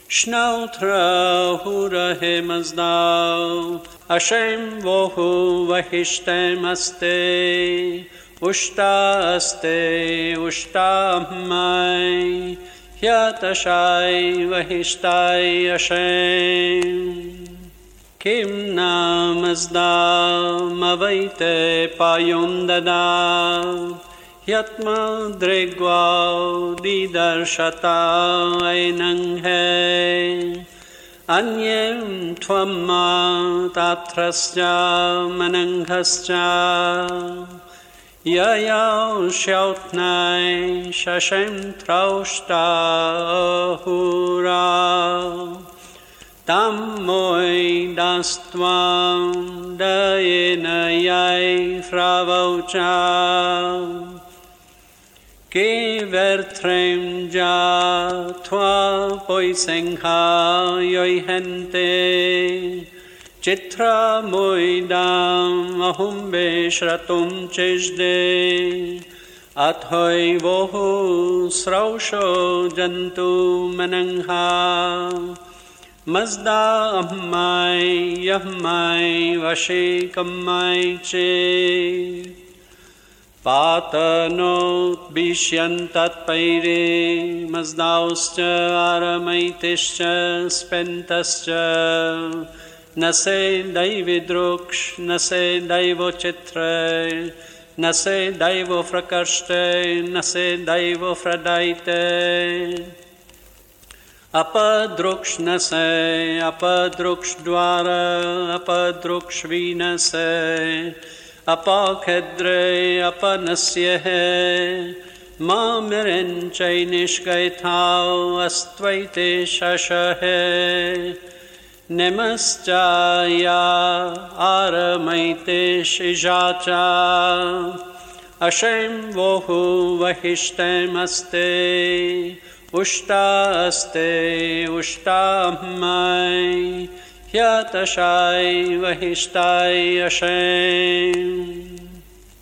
Snautrahure mazdau, Hashem vohu vahishtem aste, ushtamai, Hyatashai vahishtai Hashem. Kim namazdau mavaite payundada, Yatma dregvau didarshata ainanghe, Anyem tvamma tatrasya mananghasya, Yayau shautnai shashem traushta ahura, Tam moi dastvam dayena yai fravaucha, Ke vertrem ja tva poisengha yoihente, Chitra moidam ahumbe shratum chejde, Athoi vohu srausho jantu manangha, Mazda ammai yahmai vashikamai che, Patanot bishyantat paire, Mazdauscha aramaitischa spentascha, Nase daividruksh, nase daivo chitre, Nase daivo frakarshte, nase daivo fradaite, Apadruksh nase, apadruksh dvara, apadruksh vinase, Apakhedre apanasyehe, Mamiren chainishkaithau astvaite shashahe, Nemaschaya aramaite shijacha, Hashem vohu vahishtem aste, ushtamai, Hyatashai vahishtai Hashem.